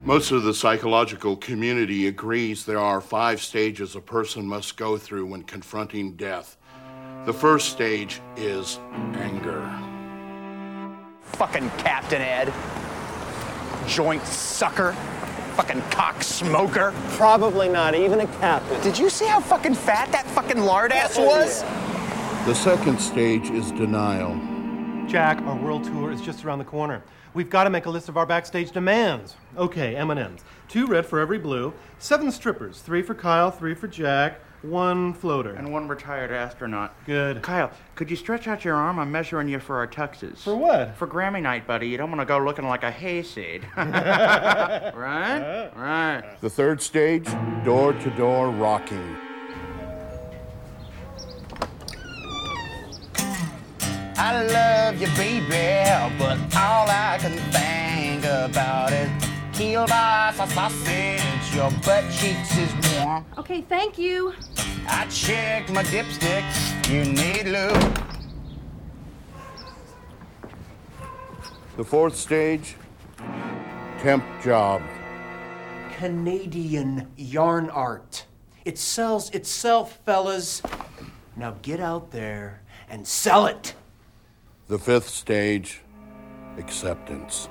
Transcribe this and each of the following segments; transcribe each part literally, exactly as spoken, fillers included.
Most of the psychological community agrees there are five stages a person must go through when confronting death. The first stage is anger. Fucking Captain Ed. Joint sucker. Fucking cock smoker. Probably not even a captain. Did you see how fucking fat that fucking lard ass was? The second stage is denial. Jack, our world tour is just around the corner. We've got to make a list of our backstage demands. Okay, M and M's. Two red for every blue. Seven strippers. Three for Kyle, three for Jack. One floater. And one retired astronaut. Good. Kyle, could you stretch out your arm? I'm measuring you for our tuxes. For what? For Grammy night, buddy. You don't want to go looking like a hayseed. Right? Right. The third stage, door-to-door rocking. I love you, baby, but all I can think about is kielbasa sausage, your butt cheeks is warm. Okay, thank you. I checked my dipstick, you need lube. The fourth stage, temp job. Canadian yarn art. It sells itself, fellas. Now get out there and sell it. The fifth stage, acceptance.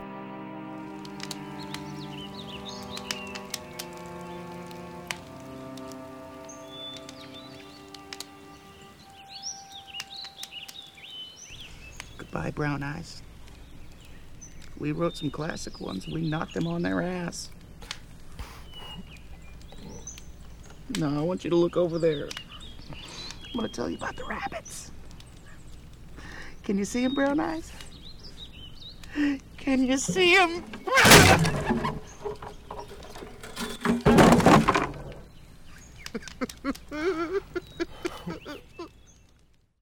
Goodbye, Brown Eyes. We wrote some classic ones. We knocked them on their ass. No, I want you to look over there. I'm gonna tell you about the rabbits. Can you see him, Brown Eyes? Can you see him?